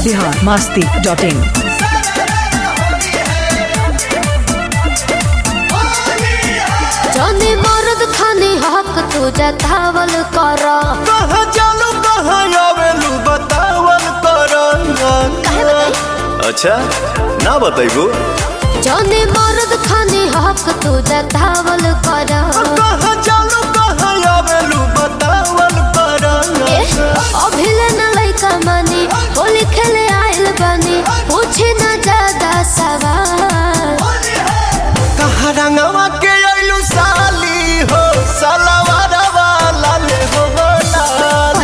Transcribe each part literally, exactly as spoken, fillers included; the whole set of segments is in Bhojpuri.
Bihar Masti dot in. जाने मर्द खाने हक तू जतावल कर। कहाँ जालू कहाँ आवेलू बतावल कर। अच्छा ना बताइबू। जाने मर्द खाने हक तू जतावल कर। कहाँ जालू कहाँ आवेलू बतावल कर। अभिले न लइका मानी होली खेले आइल बानी पूछे न ज्यादा सवाल। कहाँ रंगवा के आइलू साली हो सलवार वाला ले हो लाल।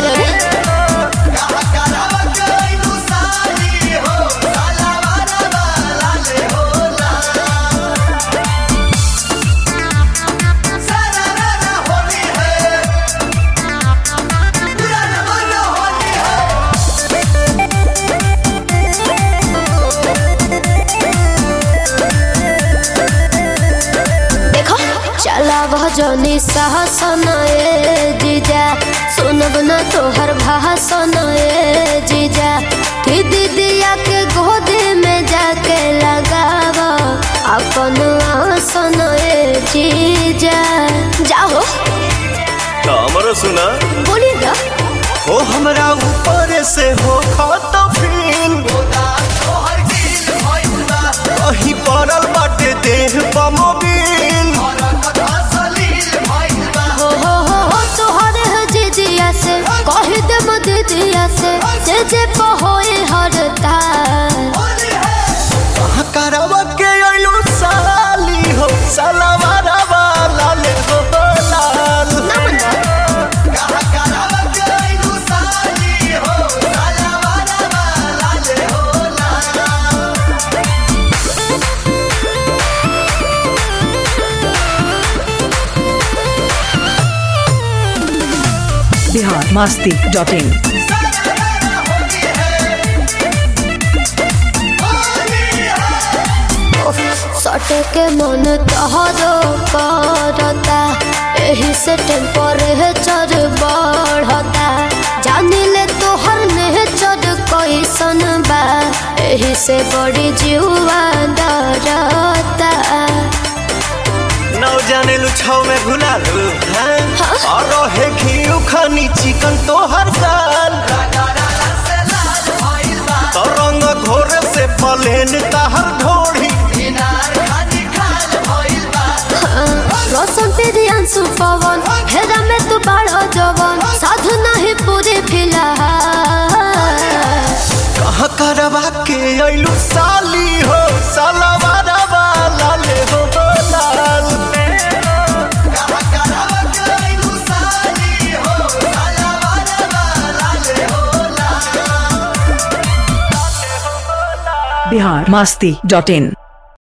चला भजनी सहसन ए जीजा सुनब न तोहर भाषण ए जीजा कि दीदिया के गोदी में जाके लगाव अपन आसन ए जीजा। जाओ हमरो सुना बोली ना हो हमरा ऊपर से हो खत फील कहीं पड़ल बाटे देह बमोबिल। हो हो हो हो तोहरे है जीजिया से कही दे दीदिया से जे जे पहोए हरता। करवा के आइलू साली हो सलवार वाला ले हो लाल। बिहार मस्ती डॉट इन। सटे के मन तहरो करता एही से टेम्परेचर बढ़ता। जानी ले तोहर नेचर कैसन बा एही से बड़ी जीवा डरता। नौ जाने लू छाव में घुला लू हैं और रहे घी खानी चिकन तो हर साल। तो रंग घोर से पलेन ताहर ढोड़ी। रोशन तेरी अंशु पवन हेरा में तू बड़ा जवन साधु नहीं पूरी फिलहाल। कहाँ करवा के आइलू साली हो सलवार वाला ले हो लाल। बिहार मस्ती डॉट इन।